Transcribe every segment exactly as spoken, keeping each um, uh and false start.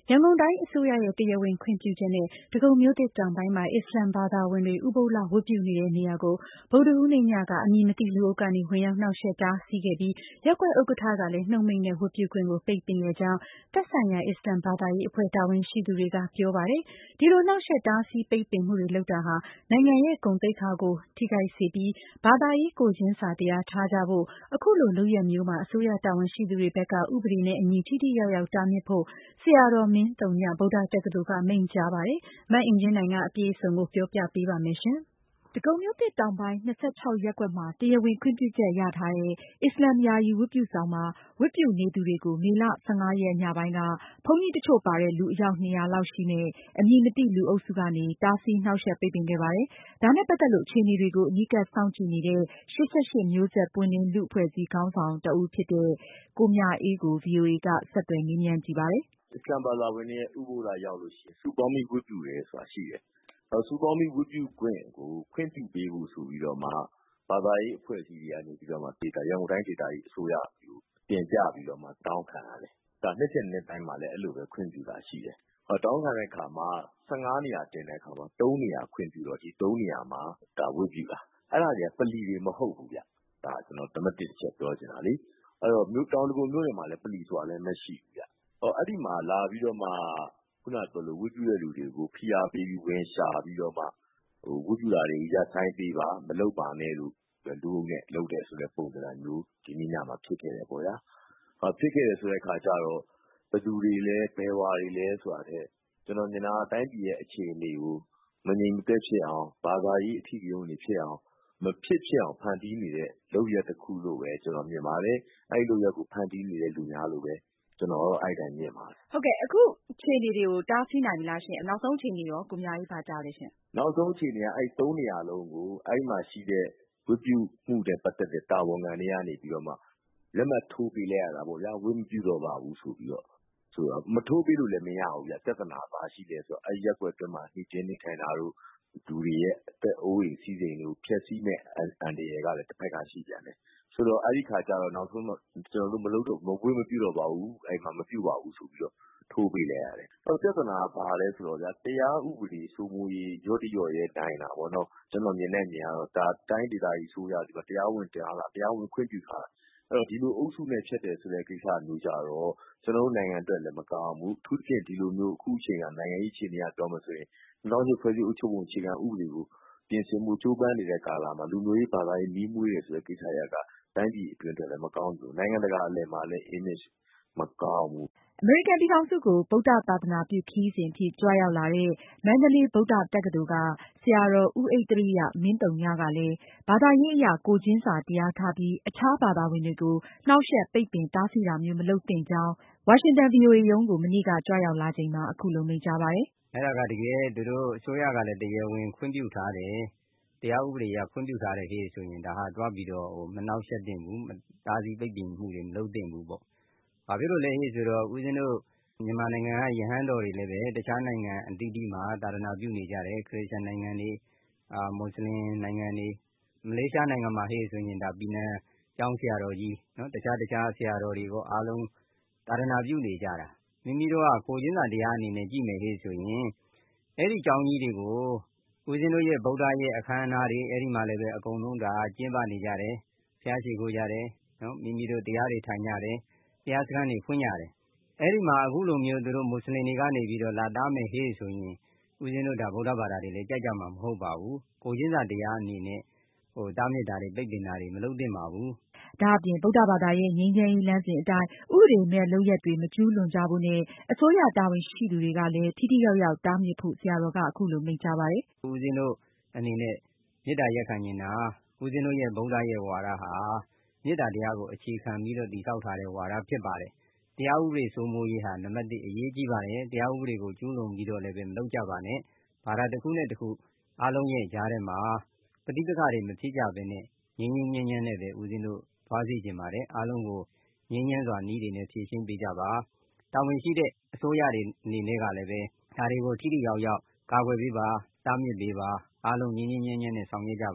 ရန်ကုန်တိုင်းအစိုးရရဲ့တရားဝင်ခွင့်ပြုချက်နဲ့ဒဂုံမြို့သစ်တောင်ပိုင်းမှာအစ္စလာမ်ဘာသာဝင်တွေဥပုသ်လဝတ်ပြုနေတဲ့နေရာကိုဗုဒ္ဓဟူးနေ့ညကအမည်မသိလူအုပ်ကနေဝင်ရောက်နှောင့်ယှက်တားဆီးခဲ့ပြီးရပ်ကွက်ဥက္ကဋ္ဌကလည်းနှုတ်မိန့်နဲ့ဝတ်ပြုခွင့်ကိုပိတ်ပင်ခဲ့ကြောင်းသက်ဆိုင်ရာအစ္စလာမ်ဘာသာရေးအဖွဲ့တာဝန်ရှိသူတွေကပြောပါတယ်။ဒီလိုနှောင့်ယှက်တားဆီးပိတ်ပင်မှုတွေလုပ်တာဟာနိုင်ငံရဲ့ဂုဏ်သိက္ခာကိုထိခိုက်စေပြီးဘာသာရေးကိုယ်ချင်းစာတရားထားကြဖို့အခုလိုလုပ်ရပ်မျိုးမှာအစိုးရတာဝန်ရှိသူတွေဘက်ကဥပဒေနဲ့အညီထိထိရောက်ရောက်တားမြစ်ဖို့ဆရာတော်မင်းသုညဗုဒ္ဓတက္ကသိုလ်ကမိန့်ကြားပါတယ်။မအင်ကြင်းနိုင်ကအပြည့်အစုံကိုပြောပြပေးပါမယ်ရှင်။ဒဂုံမြို့သစ်တောင်ပိုင်း ၂၆ ရပ်ကွက်မှာတရားဝင်ခွင့်ပြုချက်ရထားတဲ့အစ္စလာမ်ယာယီဝတ်ပြုဆောင်မှာဝတ်ပြုနေသူတွေကိုမေလ ၁၅ ရက်ညပိုင်းကဘုန်းကြီးတချို့ပါတဲ့လူအယောက် ၂၀၀ လောက်ရှိနဲ့အမည်မသိလူအုပ်စုကနေ တားဆီးနှောင့်ယှက်ပိတ်ပင်ခဲ့ပါတယ်။ဒါနဲ့ပတ်သက်လို့အခြေအနေတွေကိုအနီးကပ်စောင့်ကြည့်နေတဲ့ ၈၈ မျိုးဆက်ပွင့်လင်းလူ့အဖွဲ့အစည်းခေါင်းဆောင်တဦးဖြစ်တဲ့ကိုမြအေးကို ဗွီအိုအေကဆက်သွယ်မေးမြန်းကြည့်ပါတယ်။အစ္စလာမ်ဘာသာဝင်တွေရဲ့ဥပုသ်လရောက်လို့ရှိရင်စုပေါင်းပြီးဝတ်ပြုတယ်ဆိုတာရှိတယ်။အဲစုပေါင်းပြီးဝတ်ပြုခွင့်ကိုခွင့်ပြုပေးဖို့ဆိုပြီးတော့မှဘာသာရေးအဖွဲ့အစည်းတွေကနေပြီးတော့မှဒေတာရန်ကုန်တိုင်းဒေတာကြီးအစိုးရကိုတင်ပြပြီးတော့မှတောင်းခံရတယ်။ဒါနှစ်ချက်နှစ်တိုင်းမှာလည်းအဲ့လိုပဲခွင့်ပြုတာရှိတယ်။ဟောတောင်းခံတဲ့အခါမှာ၁၅နေရာတင်တဲ့အခါမှာ၃နေရာခွင့်ပြုတော့ဒီ၃နေရာမှာဒါဝတ်ပြုတာ။အဲ့ဒါတွေကပလီတွေမဟုတ်ဘူးဗျ။ဒါကျွန်တော်တမတ်တစ်ချက်ပြောချင်တာလေ။အဲ့တော့မြို့တောင်တကူမြို့တွေမှာလည်းပလီဆိုတာလည်းမရှိဘူးဗျ။ဟောအဲ့ဒီမှာလာပြီးတော့မှခုနကပြောလို့ဝတ်ပြုတဲ့လူတွေကိုဖိအားပေးပြီးဝင်ရှာပြီးတော့မှဟိုဝတ်ပြုတာတွေရဆိုင်ပေးပါမလုပ်ပါနဲ့လို့လူုံနဲ့လုပ်တယ်ဆိုတဲ့ပုံစံမျိုးဒီနေ့ညမှာဖြစ်ခဲ့တယ်ပေါ့ဗျာ။ဟောဖြစ်ခဲ့တယ်ဆိုတဲ့အခါကျတော့ဘယ်သူတွေလဲဘယ်ဝါတွေလဲဆိုတာတဲ့ကျွန်တော်မြင်တာတိုင်းပြည်ရဲ့အခြေအနေကိုမငြိမ်မသက်ဖြစ်အောင်ဘာသာရေးအထီးကျုံတွေဖြစ်အောင်မဖြစ်ဖြစ်အောင်ဖန်တီးနေတဲ့လုပ်ရက်တစ်ခုလို့ပဲကျွန်တော်မြင်ပါတယ်။အဲ့ဒီလုပ်ရက်ကိုဖန်တီးနေတဲ့လူများလို့ပဲကျွန်တော်တို့အဲ့တိုင်းမြင်ပါတယ်။ဟုတ်ကဲ့အခုအခြေအနေတွေကိုတားဆီးနိုင်ပြီလားရှင်။နောက်ဆုံးအခြေအနေရောကိုမြအေးပါကြားလဲရှင်။နောက်ဆုံးအခြေအနေကအဲ့၃နေရာလုံးကိုအဲ့မှာရှိတဲ့ဝတ်ပြုမှုတဲ့ပတ်သက်တဲ့တာဝန်ခံတွေကနေပြီးတော့မှလက်မှတ်ထိုးပေးလိုက်ရတာပေါ့ဗျာဝတ်မပြုတော့ပါဘူးဆိုပြီးတော့ဆိုတော့မထိုးပေးလို့လည်းမရဘူးဗျပြဿနာပါရှိတယ်ဆိုတော့အဲ့ရက်ွက်အတွင်းမှာနေချင်းနေထိုင်တာတို့လူတွေရဲ့အသက်အိုးအိမ်စီးစိမ်တွေကိုဖျက်ဆီးမဲ့အန်တရာယ်ကလည်းတစ်ဖက်ကရှိပြန်တယ်ဆိုတော့အဲ့ဒီခါကျတော့နောက်ဆုံးတော့ကျွန်တော်တို့မလုပ်တော့မဝတ်မပြုတော့ပါဘူးအဲ့မှာမပြုပါဘူးဆိုပြီးတော့ထိုးပေးလိုက်ရတယ်။အဲ့ပြဿနာကဘာလဲဆိုတော့ဗျာတရားဥပဒေစိုးမိုးရေးရော့တိရော့ရဲတိုင်းတာပေါ့နော်ကျွန်တော်မြင်တဲ့မြင်ကတော့ဒါတိုင်းဒေသကြီးဆိုရဒီမှာတရားဝင်တရားလာတရားဝင်ခွင့်ပြုထားအဲ့တော့ဒီလိုအုပ်စုနဲ့ဖြစ်တယ်ဆိုတဲ့ကိစ္စမျိုးကြတော့ကျွန်တော်တို့နိုင်ငံအတွက်လည်းမကောင်းဘူးအထူးသဖြင့်ဒီလိုမျိုးအခုအချိန်ကနိုင်ငံရေးအခြေအနေကပြောမှဆိုရင်နောက်ကျဖွဲ့စည်းအုပ်ချုပ်ပုံအခြေခံဥပဒေကိုပြင်ဆင်မှုကြိုးပမ်းနေတဲ့ကာလမှာလူမျိုးရေးဘာသာရေးမီးမွေးရဆိုတဲ့ကိစ္စရပ်ကတိုင်းပြည်အတွင်းအတွက်လည်းမကောင်းဘူးနိုင်ငံတကာအလယ်မှာလည်း image မကောင်းဘူးအမေရိကန်ပြည်ထောင်စုကိုဗုဒ္ဓသာသနာပြုခရီးစဉ်အဖြစ်ကြွရောက်လာတဲ့မန္တလေးဗုဒ္ဓတက္ကသိုလ်ကဆရာတော်ဦးဣဿရိယမင်းသုညကလည်းဘာသာရေးအရကိုယ်ချင်းစာတရားထားပြီးအခြားဘာသာဝင်တွေကိုနှောင့်ယှက်ပိတ်ပင်တားဆီးတာမျိုးမလုပ်သင့်ကြောင်းဝါရှင်တန် ဗွီအိုအေ ရုံးကိုမနေ့ကကြွရောက်လာချိန်မှာအခုလိုမိန့်ကြားပါတယ်။အဲ့ဒါကတကယ်သူတို့အစိုးရကလည်းတရားဝင်ခွင့်ပြုထားတယ်တရားဥပဒေအရခွင့်ပြုထားတယ်ဟေ့ဆိုရင်ဒါဟာတွားပြီးတော့ဟိုမနှောင့်ယှက်သင့်ဘူးတားဆီးပိတ်ပင်မှုတွေမလုပ်သင့်ဘူးပေါ့။ဘာဖြစ်လို့လဲဟေ့ဆိုတော့ဦးဇင်းတို့မြန်မာနိုင်ငံကယဟန်တော်တွေလည်းပဲတခြားနိုင်ငံအသီးသီးမှာသာသနာပြုနေကြတယ်ခရစ်ယာန်နိုင်ငံတွေအာမွတ်စလင်နိုင်ငံတွေမလေးရှားနိုင်ငံမှာဟေ့ဆိုရင်ဒါပြည်နယ်ကျောင်းဆရာတော်ကြီးနော်တခြားတခြားဆရာတော်တွေပေါ့အားလုံးသာသနာပြုနေကြတာမိမိတို့ကကိုချင်းစာတရားအနေနဲ့ကြည့်မယ်ဟေ့ဆိုရင်အဲ့ဒီကျောင်းကြီးတွေကိုဦးဇင်းတို့ရဲ့ဗုဒ္ဓရဲ့အခမ်းအနားတွေအဲ့ဒီမှာလည်းပဲအကုန်လုံးဒါကျင်းပနေကြတယ်ဖျားရှိခိုးကြတယ်နော်မိမိတို့တရားတွေထိုင်ကြတယ်တရားစခန်းတွေဖွင့်ကြတယ်အဲ့ဒီမှာအခုလိုမျိုးသူတို့မွတ်စလင်တွေကနေပြီးတော့လာတားမယ်ဟေ့ဆိုရင်ဦးဇင်းတို့ဒါဗုဒ္ဓဘာသာတွေလည်းကြိုက်ကြမှာမဟုတ်ပါဘူးကိုချင်းစာတရားအနေနဲ့ဟိုတားမြစ်တာတွေပိတ်ပင်တာတွေမလုပ်သင့်ပါဘူးဒါအပြင်ဗုဒ္ဓဘာသာရဲ့ငြိမ်းချမ်းရေးလမ်းစဉ်အတိုင်းဥပဒေမဲ့လုပ်ရက်တွေမကျူးလွန်ကြဖို့နဲ့အစိုးရတာဝန်ရှိသူတွေကလည်းထိထိရောက်ရောက်တားမြစ်ဖို့ဆရာတော်ကအခုလိုမိန့်ကြားပါတယ်။ဦးဇင်းတို့အနေနဲ့မေတ္တာရပ်ခံနေတာဦးဇင်းတို့ရဲ့ဗုဒ္ဓရဲ့ဝါဒဟာမေတ္တာတရားကိုအခြေခံပြီးတော့တည်ဆောက်ထားတဲ့ဝါဒဖြစ်ပါတယ်။တရားဥပဒေစိုးမိုးရေးဟာနံပါတ်တစ်အရေးကြီးပါတယ်။တရားဥပဒေကိုကျူးလွန်ပြီးတော့လည်းပဲမလုပ်ကြပါနဲ့။ဘာသာတစ်ခုနဲ့တစ်ခုအားလုံးရဲ့ကြားထဲမှာပဋိပက္ခတွေမဖြစ်ကြဘဲနဲ့ငြိမ်းငြိမ်းချမ်းချမ်းနဲ့ပဲဦးဇင်းတို့သွားစီခြင်းပါတယ်အားလုံးကိုငြိမ်းချမ်းစွာနည်းတွေနဲ့ဖြေရှင်းပေးကြပါတာဝန်ရှိတဲ့အစိုးရတွေအနေနဲ့ကလည်းပဲဒါတွေကိုထိထိရောက်ရောက်ကာကွယ်ပေးပါတားမြစ်ပေးပါအားလုံးငြိမ်းငြိမ်းချမ်းချမ်းနဲ့ဆောင်ရွက်ကြပါ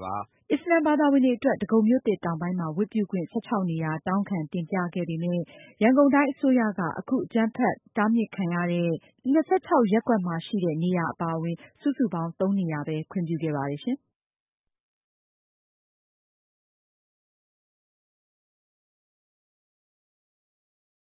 အစ္စလာမ်ဘာသာဝင်တွေအတွက် ဒဂုံမြို့သစ်တောင်ပိုင်းမှာ ဝတ်ပြုခွင့် ၁၆ နေရာ တောင်းခံတင်ပြခဲ့ပေမယ့် ရန်ကုန်တိုင်းအစိုးရက အခုအကြမ်းဖက်တားမြစ်ခံရတဲ့ ၂၆ ရပ်ကွက်မှာရှိတဲ့ နေရာအပါအဝင် စုစုပေါင်း သုံးနေရာပဲ ခွင့်ပြုခဲ့ပါတယ်ရှင်။